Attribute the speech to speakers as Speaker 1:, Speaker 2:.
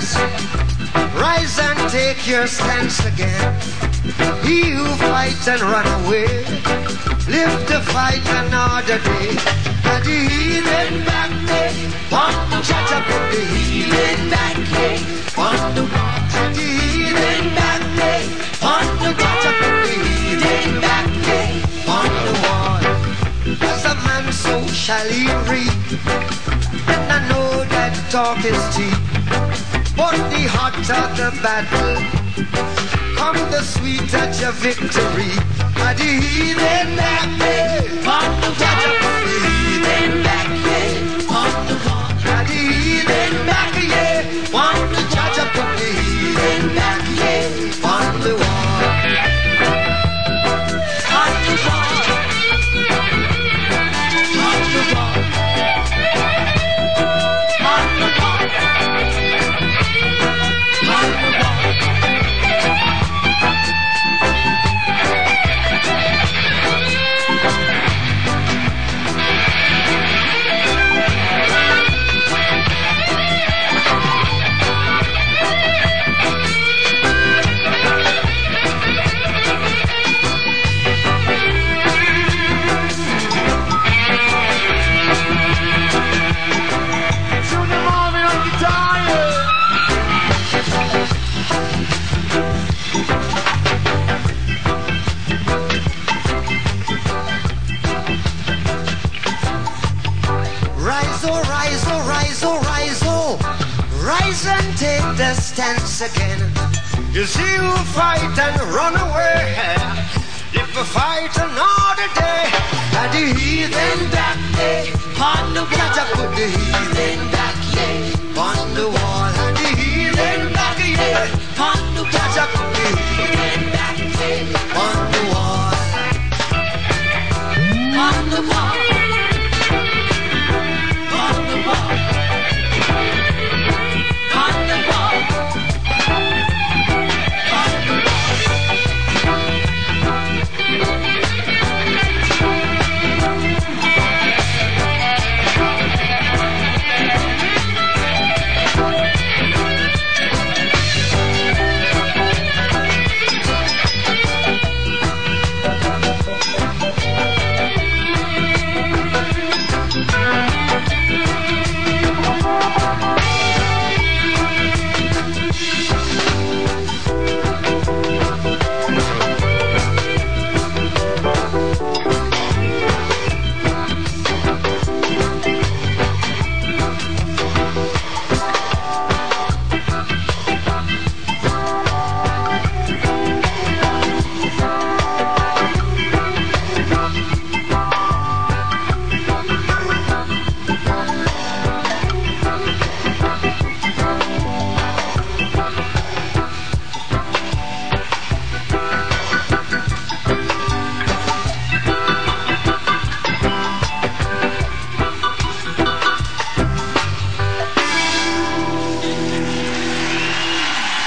Speaker 1: yes. Rise and take your stance again. He who fights and run away, live to fight another day. And the heathen back day, want to catch up with the heathen back day, want to watch. And the heathen back day, want to catch up with the heathen back day, on the wall. As a man so shall he reap, and I know that talk is cheap. But the hotter the battle, come the sweet at your victory. And the heathen back day, on the catch up with the heathen back day, on the wall. And the heathen back day, want to catch up with the heathen back day, on the wall. On the wall. On the wall. On the wall. On the wall. Rise and take the stance again. You see who fight and run away. If we fight another day, and the heathen back day, on the catch up with the heathen back day, on the wall. And the heathen back day, on the catch up